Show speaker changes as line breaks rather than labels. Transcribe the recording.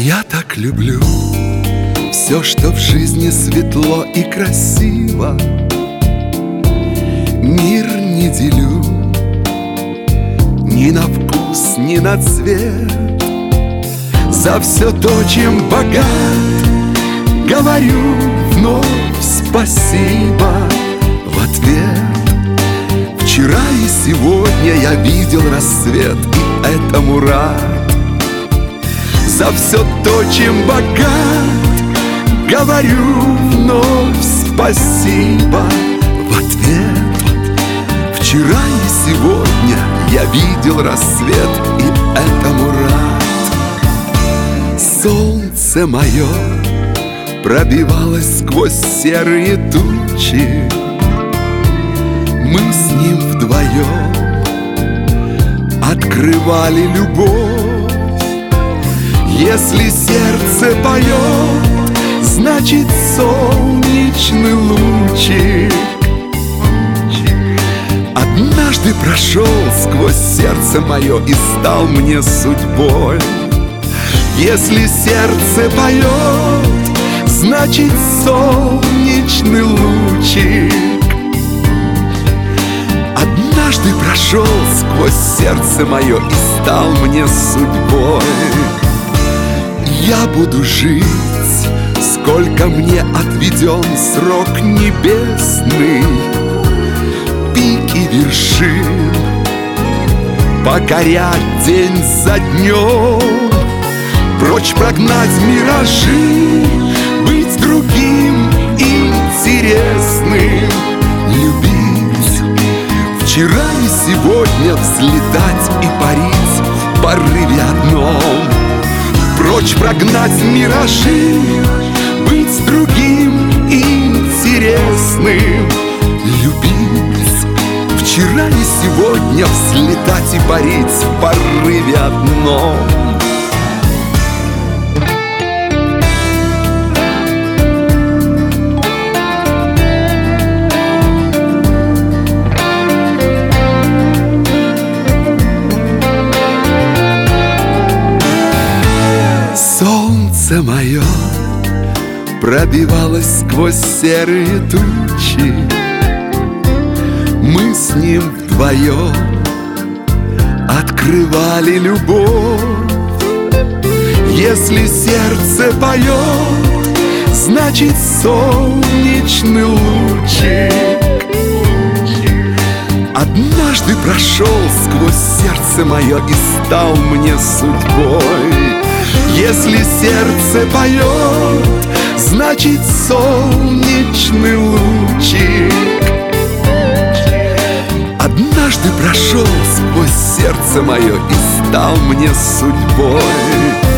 Я так люблю все, что в жизни светло и красиво. Мир не делю ни на вкус, ни на цвет. За все то, чем богат, говорю вновь спасибо в ответ. Вчера и сегодня я видел рассвет, и этому рад. За все то, чем богат, говорю вновь спасибо в ответ. Вчера и сегодня я видел рассвет, и этому рад. Солнце мое пробивалось сквозь серые тучи. Мы с ним вдвоем открывали любовь. Если сердце поет, значит солнечный лучик. Однажды прошел сквозь сердце мое и стал мне судьбой. Если сердце поет, значит солнечный лучик. Однажды прошел сквозь сердце мое и стал мне судьбой. Я буду жить, сколько мне отведен срок небесный. Пики вершин покорять день за днем. Прочь прогнать миражи, быть другим интересным, любить. Вчера и сегодня взлетать и парить в порыве одном. Прочь прогнать миражи, быть другим интересным, любить. Вчера и сегодня взлетать и парить в порыве одном. Солнце мое пробивалось сквозь серые тучи. Мы с ним вдвоем открывали любовь. Если сердце поет, значит солнечный лучик. Однажды прошел сквозь сердце мое и стал мне судьбой. Если сердце поет, значит солнечный лучик. Однажды прошел сквозь сердце мое и стал мне судьбой.